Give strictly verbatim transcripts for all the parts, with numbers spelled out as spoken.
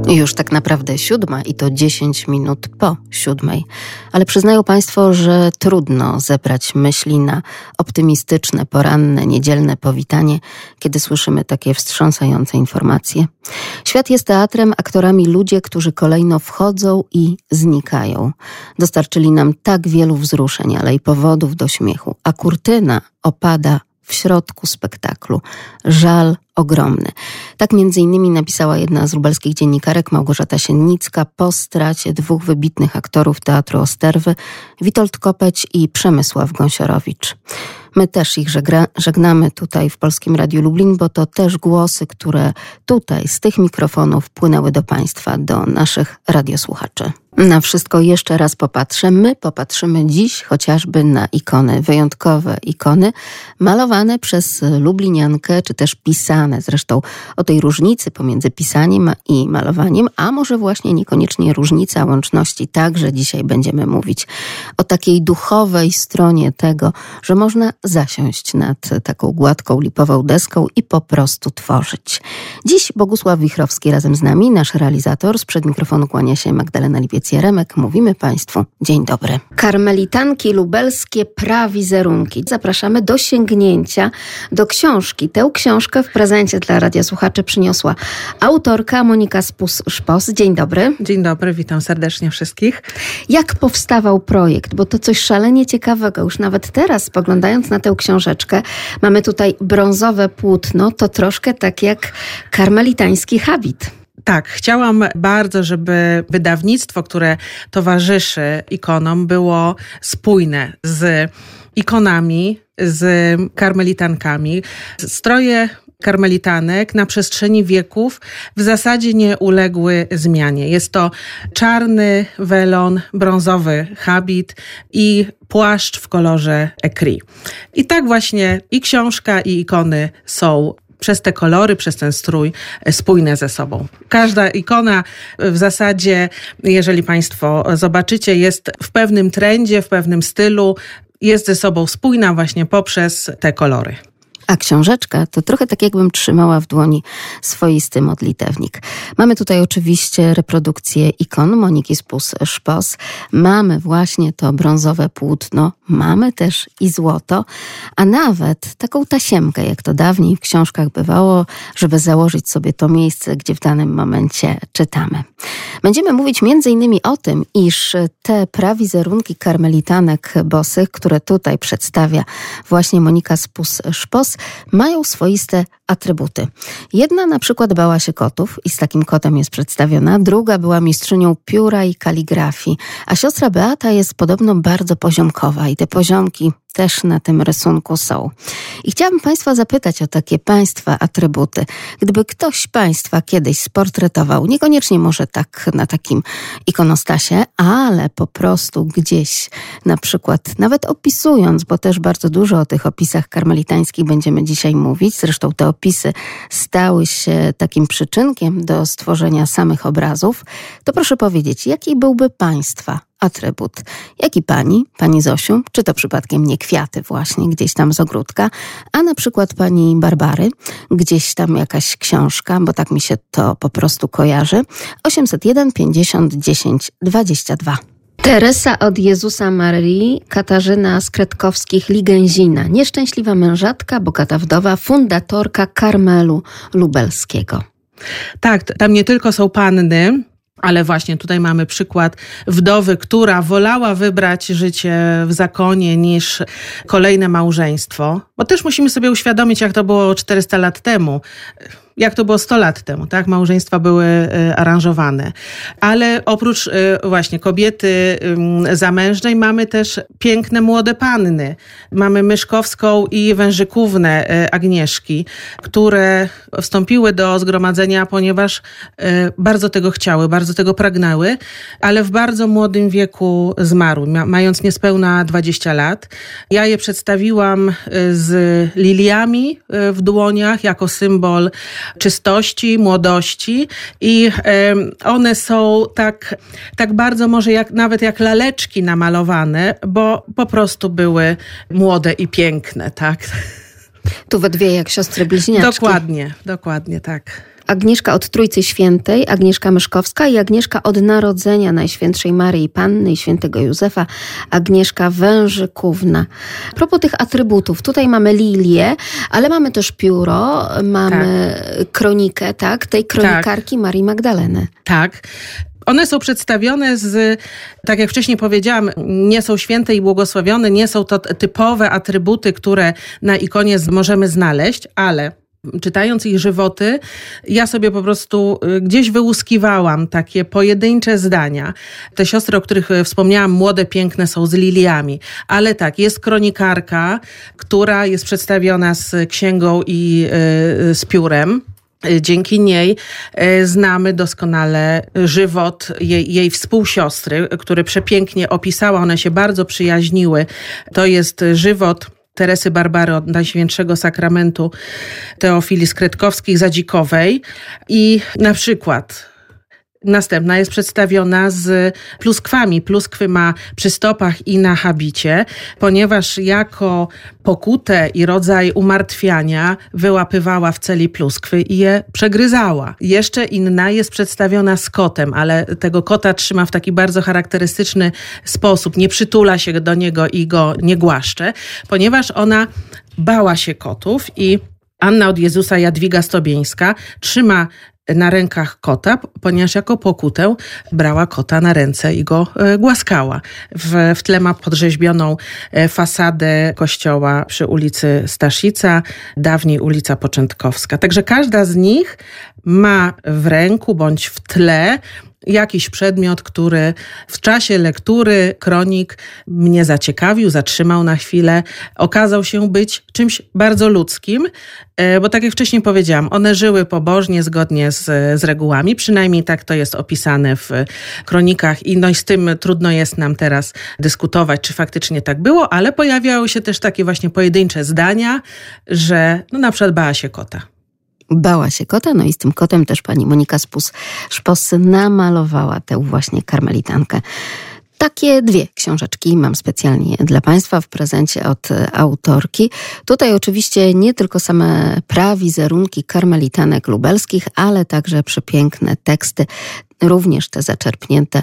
Już tak naprawdę siódma i to dziesięć minut po siódmej. Ale przyznają Państwo, że trudno zebrać myśli na optymistyczne, poranne, niedzielne powitanie, kiedy słyszymy takie wstrząsające informacje. Świat jest teatrem, aktorami ludzie, którzy kolejno wchodzą i znikają. Dostarczyli nam tak wielu wzruszeń, ale i powodów do śmiechu, a kurtyna opada w środku spektaklu. Żal ogromny. Tak między innymi napisała jedna z lubelskich dziennikarek, Małgorzata Siennicka, po stracie dwóch wybitnych aktorów Teatru Osterwy, Witold Kopeć i Przemysław Gąsiorowicz. My też ich żegra, żegnamy tutaj w Polskim Radiu Lublin, bo to też głosy, które tutaj z tych mikrofonów płynęły do Państwa, do naszych radiosłuchaczy. Na wszystko jeszcze raz popatrzę. My popatrzymy dziś chociażby na ikony, wyjątkowe ikony, malowane przez lubliniankę, czy też pisane. Zresztą o tej różnicy pomiędzy pisaniem i malowaniem, a może właśnie niekoniecznie różnica, łączności, także dzisiaj będziemy mówić o takiej duchowej stronie tego, że można zasiąść nad taką gładką, lipową deską i po prostu tworzyć. Dziś Bogusław Wichrowski razem z nami, nasz realizator. Sprzed mikrofonu kłania się Magdalena Lipiec-Jaremek. Mówimy Państwu dzień dobry. Karmelitanki lubelskie prawizerunki. Zapraszamy do sięgnięcia do książki. Tę książkę w prezencie dla radiosłuchaczy przyniosła autorka Monika Spus-Szpos. Dzień dobry. Dzień dobry, witam serdecznie wszystkich. Jak powstawał projekt? Bo to coś szalenie ciekawego. Już nawet teraz, spoglądając na tę książeczkę, mamy tutaj brązowe płótno. To troszkę tak jak karmelitański habit. Tak, chciałam bardzo, żeby wydawnictwo, które towarzyszy ikonom, było spójne z ikonami, z karmelitankami. Stroje karmelitanek na przestrzeni wieków w zasadzie nie uległy zmianie. Jest to czarny welon, brązowy habit i płaszcz w kolorze écrit. I tak właśnie i książka, i ikony są przez te kolory, przez ten strój spójne ze sobą. Każda ikona w zasadzie, jeżeli Państwo zobaczycie, jest w pewnym trendzie, w pewnym stylu, jest ze sobą spójna właśnie poprzez te kolory. A książeczka to trochę tak, jakbym trzymała w dłoni swoisty modlitewnik. Mamy tutaj oczywiście reprodukcję ikon Moniki Spus-Szpos. Mamy właśnie to brązowe płótno. Mamy też i złoto, a nawet taką tasiemkę, jak to dawniej w książkach bywało, żeby założyć sobie to miejsce, gdzie w danym momencie czytamy. Będziemy mówić między innymi o tym, iż te prawizerunki karmelitanek bosych, które tutaj przedstawia właśnie Monika Spus-Szpos, mają swoiste atrybuty. Jedna na przykład bała się kotów i z takim kotem jest przedstawiona, druga była mistrzynią pióra i kaligrafii, a siostra Beata jest podobno bardzo poziomkowa i te poziomki też na tym rysunku są. I chciałabym Państwa zapytać o takie Państwa atrybuty. Gdyby ktoś Państwa kiedyś sportretował, niekoniecznie może tak na takim ikonostasie, ale po prostu gdzieś, na przykład nawet opisując, bo też bardzo dużo o tych opisach karmelitańskich będziemy dzisiaj mówić, zresztą te opisy stały się takim przyczynkiem do stworzenia samych obrazów, to proszę powiedzieć, jaki byłby Państwa atrybut? Jaki pani, pani Zosiu, czy to przypadkiem nie kwiaty właśnie gdzieś tam z ogródka, a na przykład pani Barbary, gdzieś tam jakaś książka, bo tak mi się to po prostu kojarzy. osiemset jeden pięćdziesiąt dziesięć dwadzieścia dwa. Teresa od Jezusa Marii, Katarzyna z Kretkowskich-Ligęzina, nieszczęśliwa mężatka, bogata wdowa, fundatorka Karmelu Lubelskiego. Tak, tam nie tylko są panny, ale właśnie tutaj mamy przykład wdowy, która wolała wybrać życie w zakonie niż kolejne małżeństwo. Bo też musimy sobie uświadomić, jak to było czterysta lat temu. Jak to było sto lat temu, tak? Małżeństwa były y, aranżowane. Ale oprócz y, właśnie kobiety y, zamężnej mamy też piękne młode panny. Mamy Myszkowską i Wężykównę y, Agnieszki, które wstąpiły do zgromadzenia, ponieważ y, bardzo tego chciały, bardzo tego pragnęły, ale w bardzo młodym wieku zmarły, ma, mając niespełna dwadzieścia lat. Ja je przedstawiłam y, z liliami y, w dłoniach jako symbol czystości, młodości i one są tak, tak bardzo może jak, nawet jak laleczki namalowane, bo po prostu były młode i piękne, tak? Tu we dwie jak siostry bliźniaczki. Dokładnie, dokładnie tak. Agnieszka od Trójcy Świętej, Agnieszka Myszkowska i Agnieszka od Narodzenia Najświętszej Maryi Panny i Świętego Józefa, Agnieszka Wężykówna. A propos tych atrybutów, tutaj mamy lilię, ale mamy też pióro, mamy tak. kronikę, tak? Tej kronikarki tak. Marii Magdaleny. Tak. One są przedstawione z, tak jak wcześniej powiedziałam, nie są święte i błogosławione, nie są to typowe atrybuty, które na ikonie możemy znaleźć, ale czytając ich żywoty, ja sobie po prostu gdzieś wyłuskiwałam takie pojedyncze zdania. Te siostry, o których wspomniałam, młode, piękne, są z liliami. Ale tak, jest kronikarka, która jest przedstawiona z księgą i yy, z piórem. Dzięki niej znamy doskonale żywot jej, jej współsiostry, który przepięknie opisała. One się bardzo przyjaźniły. To jest żywot Teresy Barbary od Najświętszego Sakramentu Teofilii Skrytkowskich-Zadzikowej. I na przykład następna jest przedstawiona z pluskwami. Pluskwy ma przy stopach i na habicie, ponieważ jako pokutę i rodzaj umartwiania wyłapywała w celi pluskwy i je przegryzała. Jeszcze inna jest przedstawiona z kotem, ale tego kota trzyma w taki bardzo charakterystyczny sposób. Nie przytula się do niego i go nie głaszcze, ponieważ ona bała się kotów i Anna od Jezusa Jadwiga Stobieńska trzyma na rękach kota, ponieważ jako pokutę brała kota na ręce i go głaskała. W, w tle ma podrzeźbioną fasadę kościoła przy ulicy Staszica, dawniej ulica Poczętkowska. Także każda z nich ma w ręku bądź w tle jakiś przedmiot, który w czasie lektury kronik mnie zaciekawił, zatrzymał na chwilę. Okazał się być czymś bardzo ludzkim, bo tak jak wcześniej powiedziałam, one żyły pobożnie, zgodnie z, z regułami. Przynajmniej tak to jest opisane w kronikach i no i z tym trudno jest nam teraz dyskutować, czy faktycznie tak było, ale pojawiały się też takie właśnie pojedyncze zdania, że no na przykład bała się kota. Bała się kota, no i z tym kotem też pani Monika Spus-Szpos namalowała tę właśnie karmelitankę. Takie dwie książeczki mam specjalnie dla państwa w prezencie od autorki. Tutaj oczywiście nie tylko same prawizerunki karmelitanek lubelskich, ale także przepiękne teksty, również te zaczerpnięte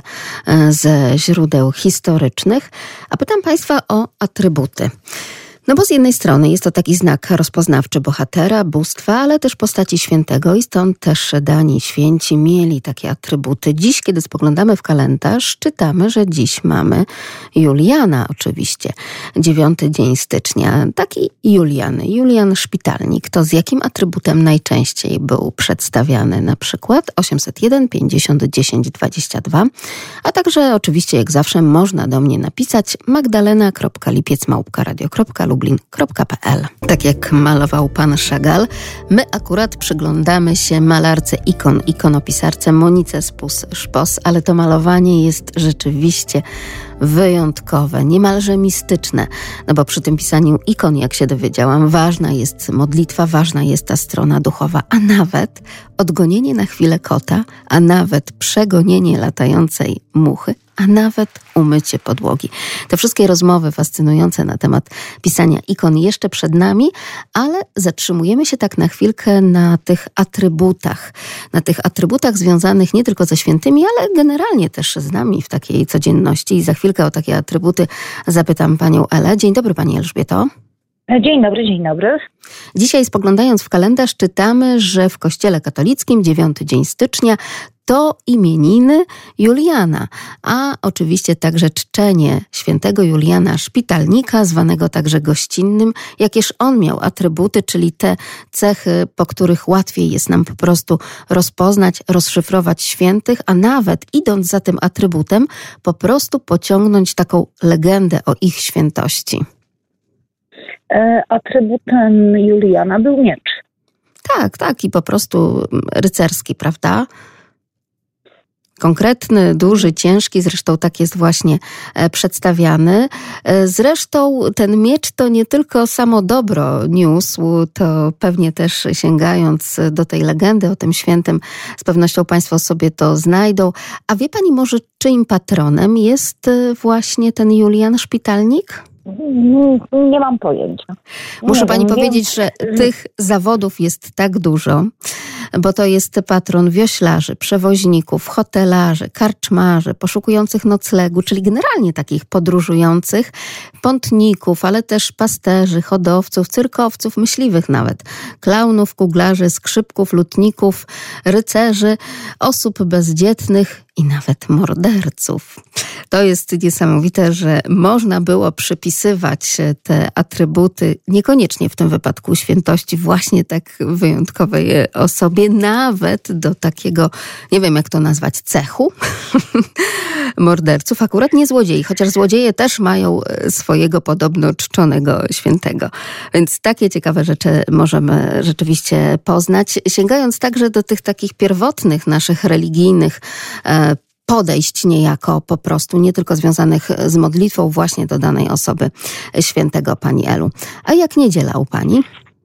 ze źródeł historycznych. A pytam państwa o atrybuty. No bo z jednej strony jest to taki znak rozpoznawczy bohatera, bóstwa, ale też postaci świętego i stąd też dani święci mieli takie atrybuty. Dziś, kiedy spoglądamy w kalendarz, czytamy, że dziś mamy Juliana oczywiście. Dziewiąty dzień stycznia. Taki Julian, Julian Szpitalnik. To z jakim atrybutem najczęściej był przedstawiany? Na przykład osiemset jeden pięćdziesiąt dziesięć dwadzieścia dwa. A także oczywiście jak zawsze można do mnie napisać magdalena kropka lipiec małpka radio kropka lublin kropka p l. Tak jak malował pan Chagall, my akurat przyglądamy się malarce ikon, ikonopisarce Monice Spus-Szpos, ale to malowanie jest rzeczywiście wyjątkowe, niemalże mistyczne, no bo przy tym pisaniu ikon, jak się dowiedziałam, ważna jest modlitwa, ważna jest ta strona duchowa, a nawet odgonienie na chwilę kota, a nawet przegonienie latającej muchy, a nawet umycie podłogi. Te wszystkie rozmowy fascynujące na temat pisania ikon jeszcze przed nami, ale zatrzymujemy się tak na chwilkę na tych atrybutach. Na tych atrybutach związanych nie tylko ze świętymi, ale generalnie też z nami w takiej codzienności. I za chwilkę o takie atrybuty zapytam panią Elę. Dzień dobry pani Elżbieto. Dzień dobry, dzień dobry. Dzisiaj spoglądając w kalendarz czytamy, że w Kościele katolickim dziewiąty dzień stycznia to imieniny Juliana, a oczywiście także czczenie świętego Juliana Szpitalnika, zwanego także gościnnym, jakież on miał atrybuty, czyli te cechy, po których łatwiej jest nam po prostu rozpoznać, rozszyfrować świętych, a nawet idąc za tym atrybutem, po prostu pociągnąć taką legendę o ich świętości. E, atrybutem Juliana był miecz. Tak, tak i po prostu rycerski, prawda? Konkretny, duży, ciężki, zresztą tak jest właśnie przedstawiany. Zresztą ten miecz to nie tylko samo dobro niósł, to pewnie też sięgając do tej legendy o tym świętym, z pewnością państwo sobie to znajdą. A wie pani może, czyim patronem jest właśnie ten Julian Szpitalnik? Nie mam pojęcia. Muszę nie pani wiem, powiedzieć, wiem. że tych zawodów jest tak dużo, bo to jest patron wioślarzy, przewoźników, hotelarzy, karczmarzy, poszukujących noclegu, czyli generalnie takich podróżujących, pątników, ale też pasterzy, hodowców, cyrkowców, myśliwych nawet, klaunów, kuglarzy, skrzypków, lutników, rycerzy, osób bezdzietnych i nawet morderców. To jest niesamowite, że można było przypisywać te atrybuty, niekoniecznie w tym wypadku świętości, właśnie tak wyjątkowej osobie, nawet do takiego, nie wiem jak to nazwać, cechu morderców, akurat nie złodziei, chociaż złodzieje też mają swojego podobno czczonego świętego. Więc takie ciekawe rzeczy możemy rzeczywiście poznać, sięgając także do tych takich pierwotnych naszych religijnych podejść niejako po prostu, nie tylko związanych z modlitwą właśnie do danej osoby świętego, pani Elu. A jak niedziela u pani?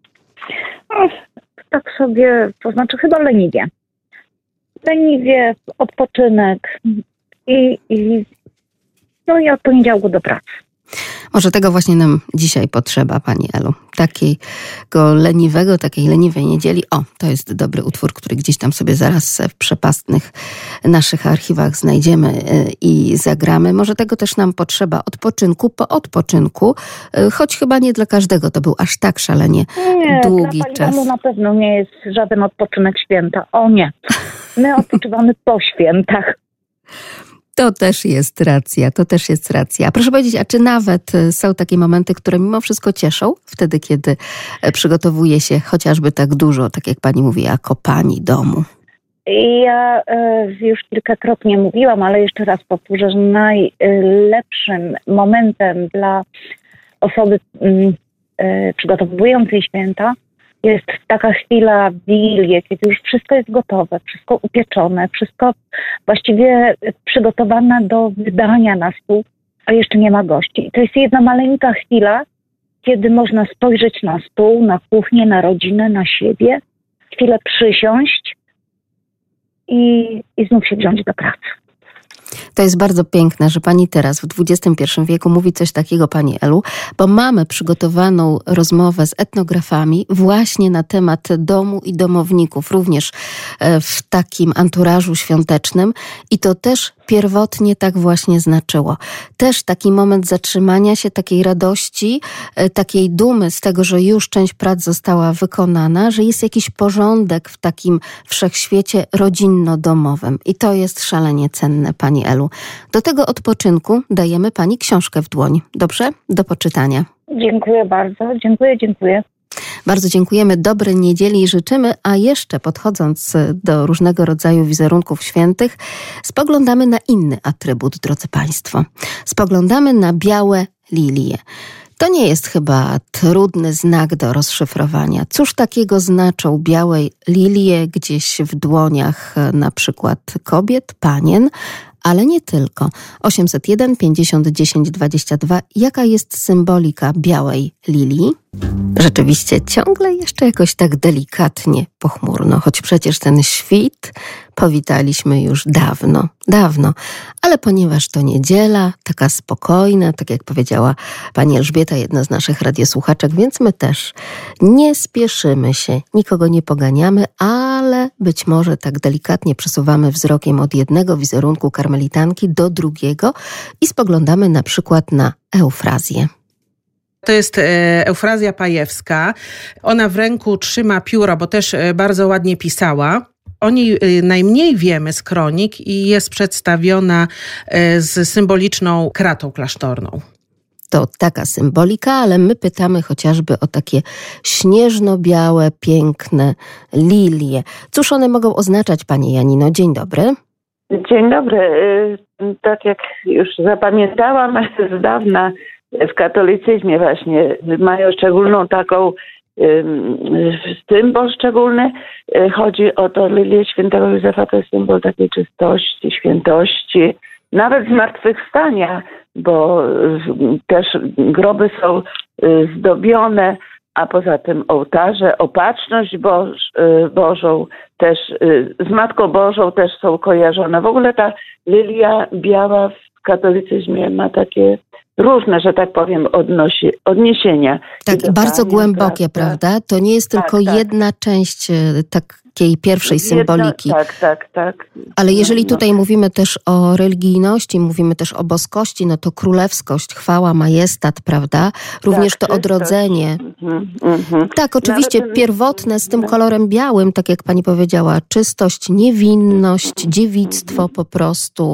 O, tak sobie, to znaczy chyba leniwie. Leniwie, odpoczynek i, i, no i od poniedziałku do pracy. Może tego właśnie nam dzisiaj potrzeba, pani Elu. Takiego leniwego, takiej leniwej niedzieli. O, to jest dobry utwór, który gdzieś tam sobie zaraz w przepastnych naszych archiwach znajdziemy i zagramy. Może tego też nam potrzeba, odpoczynku po odpoczynku, choć chyba nie dla każdego to był aż tak szalenie nie, długi dla czas. Nie, na pewno nie jest żaden odpoczynek święta. O nie, my odpoczywamy po świętach. To też jest racja, to też jest racja. Proszę powiedzieć, a czy nawet są takie momenty, które mimo wszystko cieszą, wtedy kiedy przygotowuje się chociażby tak dużo, tak jak pani mówi, jako pani domu? Ja y, już kilkakrotnie mówiłam, ale jeszcze raz powtórzę, że najlepszym momentem dla osoby y, y, przygotowującej święta jest taka chwila w Wigilię, kiedy już wszystko jest gotowe, wszystko upieczone, wszystko właściwie przygotowane do wydania na stół, a jeszcze nie ma gości. I to jest jedna maleńka chwila, kiedy można spojrzeć na stół, na kuchnię, na rodzinę, na siebie, chwilę przysiąść i, i znów się wziąć do pracy. To jest bardzo piękne, że pani teraz w dwudziestym pierwszym wieku mówi coś takiego, pani Elu, bo mamy przygotowaną rozmowę z etnografami właśnie na temat domu i domowników, również w takim anturażu świątecznym i to też pierwotnie tak właśnie znaczyło. Też taki moment zatrzymania się, takiej radości, takiej dumy z tego, że już część prac została wykonana, że jest jakiś porządek w takim wszechświecie rodzinno-domowym. I to jest szalenie cenne, pani Elu. Do tego odpoczynku dajemy pani książkę w dłoń. Dobrze? Do poczytania. Dziękuję bardzo. Dziękuję, dziękuję. Bardzo dziękujemy, dobrej niedzieli życzymy, a jeszcze podchodząc do różnego rodzaju wizerunków świętych, spoglądamy na inny atrybut, drodzy państwo. Spoglądamy na białe lilie. To nie jest chyba trudny znak do rozszyfrowania. Cóż takiego znaczą białe lilie gdzieś w dłoniach na przykład kobiet, panien, ale nie tylko. osiemset jeden pięćdziesiąt dziesięć dwadzieścia dwa. Jaka jest symbolika białej lilii? Rzeczywiście ciągle jeszcze jakoś tak delikatnie pochmurno, choć przecież ten świt powitaliśmy już dawno, dawno. Ale ponieważ to niedziela, taka spokojna, tak jak powiedziała pani Elżbieta, jedna z naszych radiosłuchaczek, więc my też nie spieszymy się, nikogo nie poganiamy, ale być może tak delikatnie przesuwamy wzrokiem od jednego wizerunku karmelitanki do drugiego i spoglądamy na przykład na Eufrazję. To jest Eufrazja Pajewska. Ona w ręku trzyma pióro, bo też bardzo ładnie pisała. O niej najmniej wiemy z kronik i jest przedstawiona z symboliczną kratą klasztorną. To taka symbolika, ale my pytamy chociażby o takie śnieżno-białe, piękne lilie. Cóż one mogą oznaczać, pani Janino? Dzień dobry. Dzień dobry. Tak jak już zapamiętałam z dawna, w katolicyzmie właśnie mają szczególną taką symbol szczególny. Chodzi o to, lilię świętego Józefa to jest symbol takiej czystości, świętości, nawet zmartwychwstania, bo też groby są zdobione, a poza tym ołtarze, opatrzność Boż, Bożą też, z Matką Bożą też są kojarzone. W ogóle ta lilia biała w katolicyzmie ma takie różne, że tak powiem, odnosi, odniesienia. Tak, i bardzo głębokie, prawda? To nie jest tylko tak, tak. jedna część takiej pierwszej jedna, symboliki. Tak, tak, tak. Ale jeżeli tutaj no. mówimy też o religijności, mówimy też o boskości, no to królewskość, chwała, majestat, prawda? Również tak, to odrodzenie. Mhm, mhm. Tak, oczywiście Nawet... pierwotne z tym kolorem białym, tak jak pani powiedziała, czystość, niewinność, dziewictwo po prostu.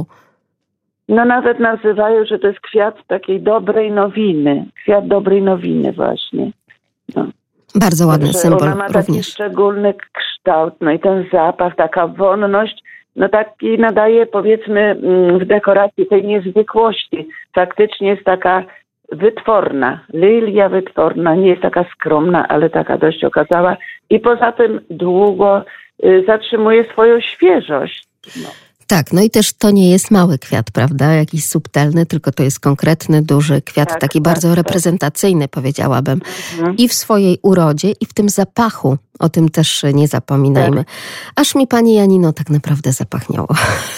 No nawet nazywają, że to jest kwiat takiej dobrej nowiny. Kwiat dobrej nowiny właśnie. No. Bardzo ładny Także symbol ona ma również. taki szczególny kształt, no i ten zapach, taka wonność, no taki nadaje powiedzmy w dekoracji tej niezwykłości. Faktycznie jest taka wytworna, lilia wytworna, nie jest taka skromna, ale taka dość okazała i poza tym długo y, zatrzymuje swoją świeżość. No. Tak, no i też to nie jest mały kwiat, prawda? Jakiś subtelny, tylko to jest konkretny, duży kwiat, tak, taki tak, bardzo tak. reprezentacyjny, powiedziałabym. Mhm. I w swojej urodzie, i w tym zapachu. O tym też nie zapominajmy. Tak. Aż mi pani Janino tak naprawdę zapachniało.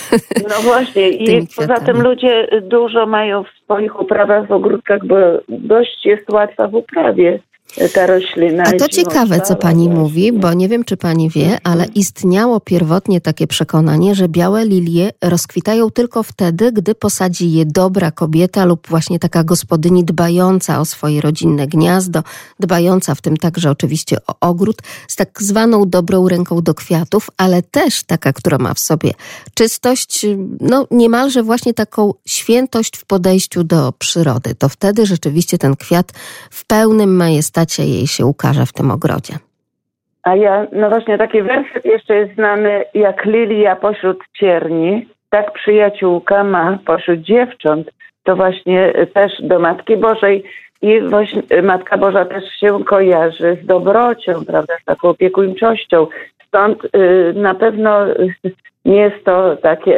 No właśnie i poza tym ludzie dużo mają w swoich uprawach w ogródkach, bo dość jest łatwa w uprawie. Ta roślina. A to ciekawe, co pani mówi, bo nie wiem, czy pani wie, ale istniało pierwotnie takie przekonanie, że białe lilie rozkwitają tylko wtedy, gdy posadzi je dobra kobieta lub właśnie taka gospodyni dbająca o swoje rodzinne gniazdo, dbająca w tym także oczywiście o ogród, z tak zwaną dobrą ręką do kwiatów, ale też taka, która ma w sobie czystość, no niemalże właśnie taką świętość w podejściu do przyrody. To wtedy rzeczywiście ten kwiat w pełnym majestacie jej się ukaże w tym ogrodzie. A ja, no właśnie taki werset jeszcze jest znany, jak lilia pośród cierni, tak przyjaciółka ma pośród dziewcząt. To właśnie też do Matki Bożej i właśnie Matka Boża też się kojarzy z dobrocią, prawda, z taką opiekuńczością. Stąd y, na pewno nie jest to takie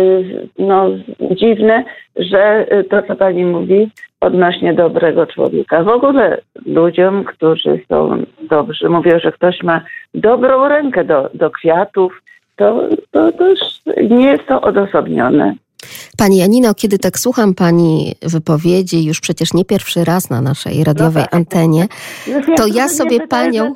y, no, dziwne, że to, co pani mówi odnośnie dobrego człowieka. W ogóle ludziom, którzy są dobrzy, mówią, że ktoś ma dobrą rękę do, do kwiatów, to, to też nie jest to odosobnione. Pani Janino, kiedy tak słucham pani wypowiedzi, już przecież nie pierwszy raz na naszej radiowej no tak. antenie, to ja sobie pytać, panią,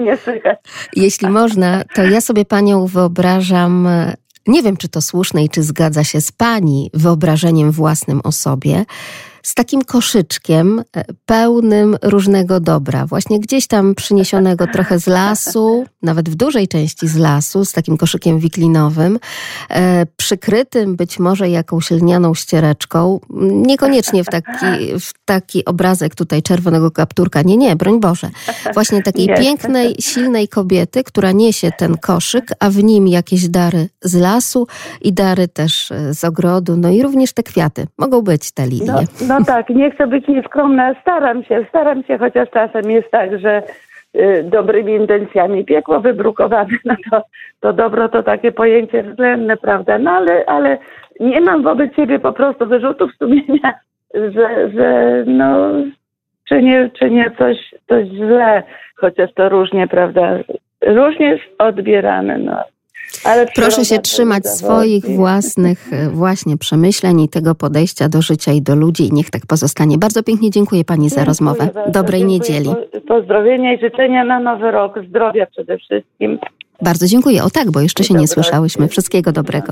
jeśli można, to ja sobie panią wyobrażam, nie wiem, czy to słuszne i czy zgadza się z pani wyobrażeniem własnym o sobie, z takim koszyczkiem pełnym różnego dobra, właśnie gdzieś tam przyniesionego trochę z lasu, nawet w dużej części z lasu, z takim koszykiem wiklinowym, e, przykrytym być może jakąś lnianą ściereczką, niekoniecznie w taki, w taki obrazek tutaj czerwonego kapturka, nie, nie, broń Boże, właśnie takiej nie. pięknej, silnej kobiety, która niesie ten koszyk, a w nim jakieś dary z lasu i dary też z ogrodu, no i również te kwiaty, mogą być te lilie. No, no tak, nie chcę być nieskromna, staram się, staram się, chociaż czasem jest tak, że y, dobrymi intencjami piekło wybrukowane, no to, to dobro to takie pojęcie względne, prawda, no ale, ale nie mam wobec siebie po prostu wyrzutów sumienia, że, że no czynię, czynię coś, coś źle, chociaż to różnie, prawda, różnie jest odbierane, no. Ale proszę się trzymać swoich własnych właśnie przemyśleń i tego podejścia do życia i do ludzi i niech tak pozostanie. Bardzo pięknie dziękuję pani dziękuję za rozmowę. Bardzo. Dobrej dziękuję. Niedzieli. Pozdrowienia i życzenia na nowy rok. Zdrowia przede wszystkim. Bardzo dziękuję. O tak, bo jeszcze się nie słyszałyśmy. Wszystkiego dobrego.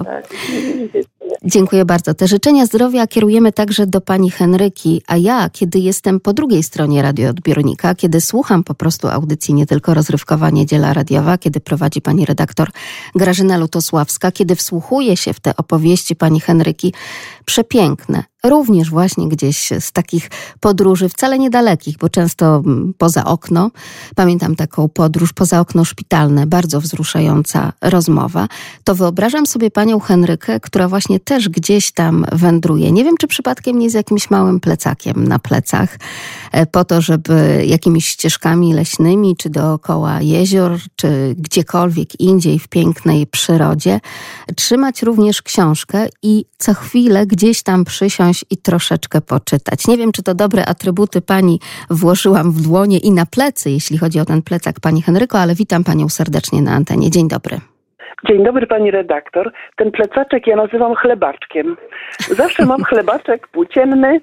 Dziękuję bardzo. Te życzenia zdrowia kierujemy także do pani Henryki, a ja, kiedy jestem po drugiej stronie radioodbiornika, kiedy słucham po prostu audycji Nie Tylko Rozrywkowa Niedziela Radiowa, kiedy prowadzi pani redaktor Grażyna Lutosławska, kiedy wsłuchuję się w te opowieści pani Henryki, przepiękne, również właśnie gdzieś z takich podróży, wcale niedalekich, bo często poza okno. Pamiętam taką podróż poza okno szpitalne, bardzo wzruszająca rozmowa. To wyobrażam sobie panią Henrykę, która właśnie też gdzieś tam wędruje. Nie wiem, czy przypadkiem nie z jakimś małym plecakiem na plecach, po to, żeby jakimiś ścieżkami leśnymi, czy dookoła jezior, czy gdziekolwiek indziej w pięknej przyrodzie, trzymać również książkę i co chwilę gdzieś tam przysiąść i troszeczkę poczytać. Nie wiem, czy to dobre atrybuty pani włożyłam w dłonie i na plecy, jeśli chodzi o ten plecak pani Henryko, ale witam panią serdecznie na antenie. Dzień dobry. Dzień dobry pani redaktor. Ten plecaczek ja nazywam chlebaczkiem. Zawsze mam chlebaczek płócienny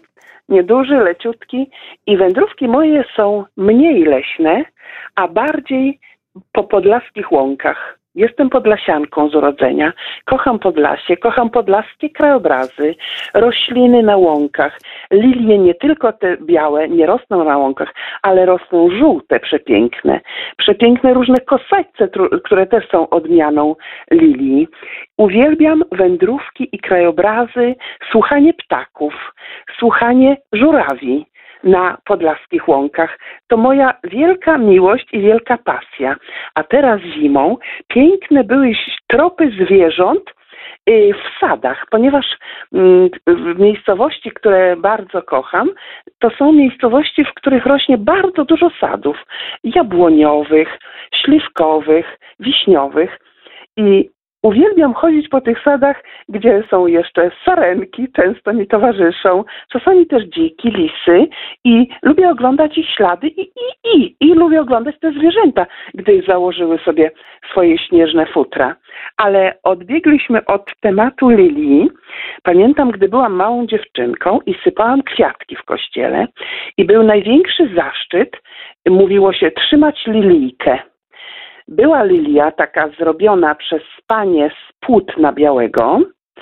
nieduży, leciutki i wędrówki moje są mniej leśne, a bardziej po podlaskich łąkach. Jestem podlasianką z urodzenia. Kocham Podlasie, kocham podlaskie krajobrazy, rośliny na łąkach. Lilie nie tylko te białe nie rosną na łąkach, ale rosną żółte, przepiękne. Przepiękne różne kosajce, które też są odmianą lilii. Uwielbiam wędrówki i krajobrazy, słuchanie ptaków, słuchanie żurawi na podlaskich łąkach. To moja wielka miłość i wielka pasja. A teraz zimą piękne były tropy zwierząt w sadach, ponieważ w miejscowości, które bardzo kocham, to są miejscowości, w których rośnie bardzo dużo sadów jabłoniowych, śliwkowych, wiśniowych i uwielbiam chodzić po tych sadach, gdzie są jeszcze sarenki, często mi towarzyszą, czasami też dziki, lisy i lubię oglądać ich ślady i, i, i, i lubię oglądać te zwierzęta, gdy założyły sobie swoje śnieżne futra. Ale odbiegliśmy od tematu lilii. Pamiętam, gdy byłam małą dziewczynką i sypałam kwiatki w kościele i był największy zaszczyt, mówiło się, trzymać lilijkę. Była lilia taka zrobiona przez panie z płótna białego.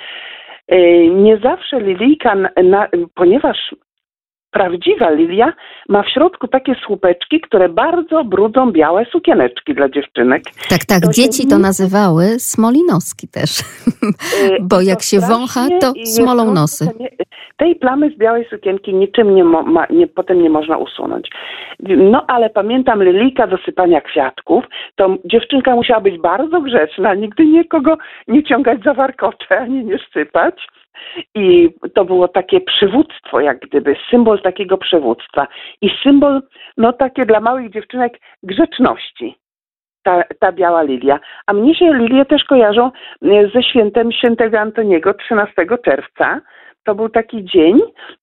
Nie zawsze lilijka, na, ponieważ prawdziwa lilia ma w środku takie słupeczki, które bardzo brudzą białe sukieneczki dla dziewczynek. Tak, tak. To Dzieci się... to nazywały smolinoski też. Bo jak się wącha, to smolą nosy. Tej plamy z białej sukienki niczym nie, mo, ma, nie potem nie można usunąć. No ale pamiętam lilijka do sypania kwiatków, to dziewczynka musiała być bardzo grzeczna, nigdy nikogo nie ciągać za warkocze, ani nie szczypać. I to było takie przywództwo, jak gdyby, symbol takiego przywództwa. I symbol, no takie dla małych dziewczynek grzeczności. Ta, ta biała lilia. A mnie się lilie też kojarzą ze świętem świętego Antoniego trzynastego czerwca. To był taki dzień.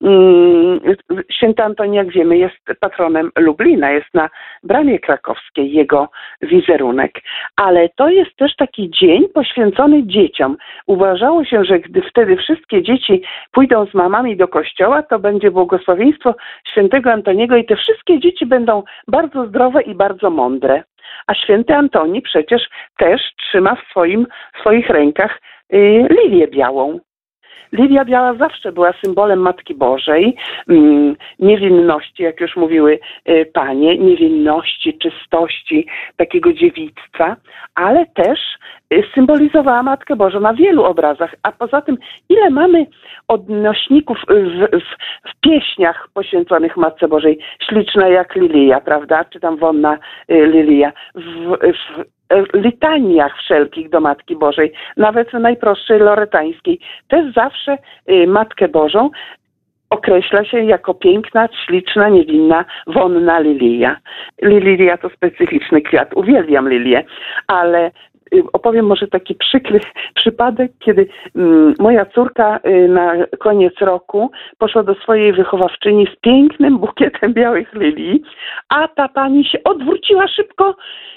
Święty Antoni, jak wiemy, jest patronem Lublina, jest na bramie krakowskiej jego wizerunek. Ale to jest też taki dzień poświęcony dzieciom. Uważało się, że gdy wtedy wszystkie dzieci pójdą z mamami do kościoła, to będzie błogosławieństwo świętego Antoniego i te wszystkie dzieci będą bardzo zdrowe i bardzo mądre. A święty Antoni przecież też trzyma w swoim, w swoich rękach y, lilię białą. Lilia biała zawsze była symbolem Matki Bożej, mm, niewinności, jak już mówiły y, panie, niewinności, czystości, takiego dziewictwa, ale też y, symbolizowała Matkę Bożą na wielu obrazach. A poza tym, ile mamy odnośników w, w, w pieśniach poświęconych Matce Bożej, śliczna jak lilia, prawda, czy tam wonna y, lilia, w, w litaniach wszelkich do Matki Bożej, nawet najprostszej loretańskiej, też zawsze y, Matkę Bożą określa się jako piękna, śliczna, niewinna, wonna lilia. Lilia to specyficzny kwiat. Uwielbiam lilię, ale y, opowiem może taki przykry przypadek, kiedy y, moja córka y, na koniec roku poszła do swojej wychowawczyni z pięknym bukietem białych lilii, a ta pani się odwróciła szybko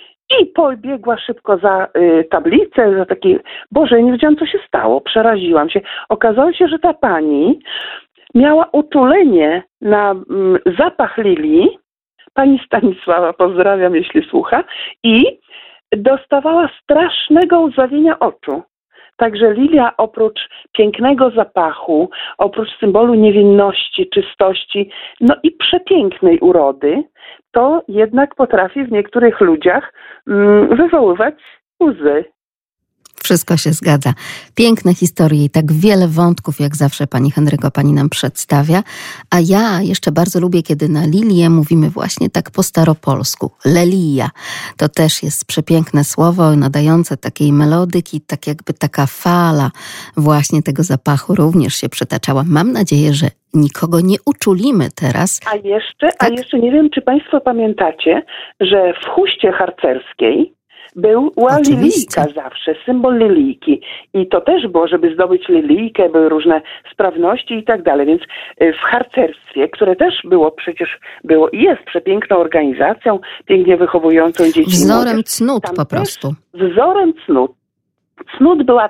i pobiegła szybko za y, tablicę, za taki, Boże, nie wiedziałam, co się stało, przeraziłam się. Okazało się, że ta pani miała uczulenie na mm, zapach lilii, pani Stanisława, pozdrawiam, jeśli słucha, i dostawała strasznego łzawienia oczu. Także lilia oprócz pięknego zapachu, oprócz symbolu niewinności, czystości, no i przepięknej urody, to jednak potrafi w niektórych ludziach mm, wywoływać łzy. Wszystko się zgadza. Piękne historie i tak wiele wątków, jak zawsze pani Henryko, pani nam przedstawia. A ja jeszcze bardzo lubię, kiedy na lilię mówimy właśnie tak po staropolsku. Lelia. To też jest przepiękne słowo nadające takiej melodyki, tak jakby taka fala właśnie tego zapachu również się przetaczała. Mam nadzieję, że nikogo nie uczulimy teraz. A jeszcze, tak? a jeszcze nie wiem, czy państwo pamiętacie, że w huście harcerskiej była lilijka zawsze, symbol lilijki. I to też było, żeby zdobyć lilijkę, były różne sprawności i tak dalej. Więc w harcerstwie, które też było przecież, było i jest przepiękną organizacją, pięknie wychowującą dzieci. Wzorem cnót po prostu. Wzorem cnót. Cnót była ta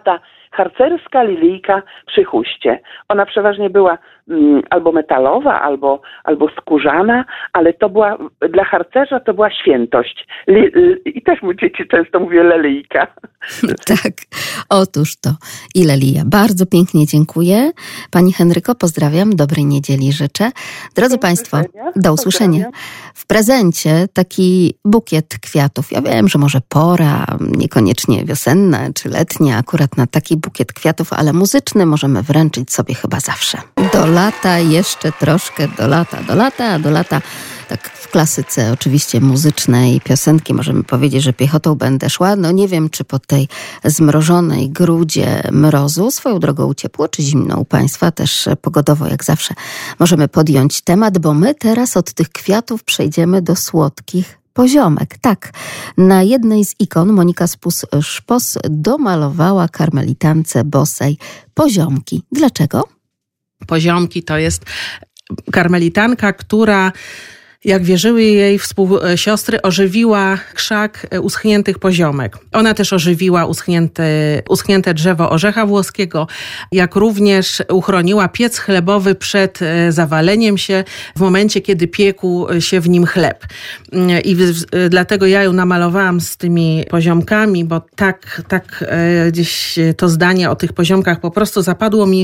harcerska lilijka przy chuście. Ona przeważnie była mm, albo metalowa, albo, albo skórzana, ale to była, dla harcerza to była świętość. Li, li, I też mu dzieci często mówią lelijka. Tak, otóż to. I Lelia. Bardzo pięknie dziękuję. Pani Henryko, pozdrawiam. Dobrej niedzieli życzę. Drodzy Do Państwo, usłyszenia. do usłyszenia. Pozdrawiam. W prezencie taki bukiet kwiatów. Ja wiem, że może pora, niekoniecznie wiosenna czy letnia, akurat na taki bukiet kwiatów, ale muzyczny możemy wręczyć sobie chyba zawsze. Do lata, jeszcze troszkę do lata, do lata, a do lata tak w klasyce oczywiście muzycznej piosenki możemy powiedzieć, że piechotą będę szła. No nie wiem, czy po tej zmrożonej grudzie mrozu, swoją drogą ciepło czy zimno u Państwa, też pogodowo jak zawsze możemy podjąć temat, bo my teraz od tych kwiatów przejdziemy do słodkich poziomek. Tak, na jednej z ikon Monika Spus-Szpos domalowała karmelitance bosej poziomki. Dlaczego? Poziomki to jest karmelitanka, która, jak wierzyły jej współsiostry, ożywiła krzak uschniętych poziomek. Ona też ożywiła uschnięte, uschnięte drzewo orzecha włoskiego, jak również uchroniła piec chlebowy przed zawaleniem się w momencie, kiedy piekł się w nim chleb. I dlatego ja ją namalowałam z tymi poziomkami, bo tak, tak gdzieś to zdanie o tych poziomkach po prostu zapadło mi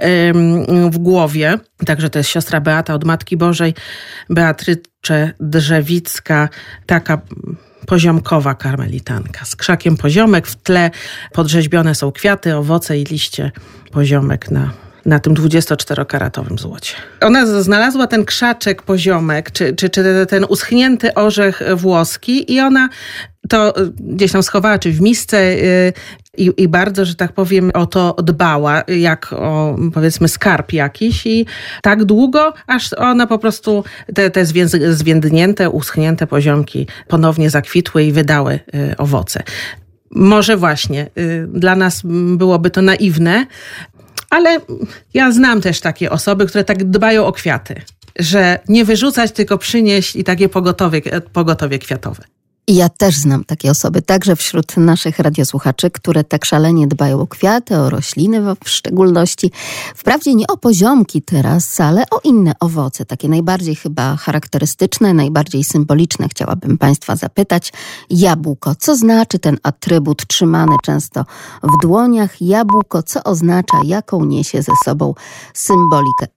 w głowie. Także to jest siostra Beata od Matki Bożej, Beatrycze Drzewicka, taka poziomkowa karmelitanka. Z krzakiem poziomek, w tle podrzeźbione są kwiaty, owoce i liście poziomek na, na tym dwudziestoczterokaratowym złocie. Ona znalazła ten krzaczek poziomek, czy, czy, czy ten uschnięty orzech włoski i ona to gdzieś tam schowała, czy w misce i, i bardzo, że tak powiem, o to dbała, jak o, powiedzmy, skarb jakiś i tak długo, aż ona po prostu te, te zwiędnięte, uschnięte poziomki ponownie zakwitły i wydały y, owoce. Może właśnie y, dla nas byłoby to naiwne, ale ja znam też takie osoby, które tak dbają o kwiaty, że nie wyrzucać, tylko przynieść i takie pogotowie, pogotowie kwiatowe. I ja też znam takie osoby, także wśród naszych radiosłuchaczy, które tak szalenie dbają o kwiaty, o rośliny w szczególności. Wprawdzie nie o poziomki teraz, ale o inne owoce, takie najbardziej chyba charakterystyczne, najbardziej symboliczne. Chciałabym Państwa zapytać. Jabłko. Co znaczy ten atrybut trzymany często w dłoniach? Jabłko, co oznacza, jaką niesie ze sobą symbolikę?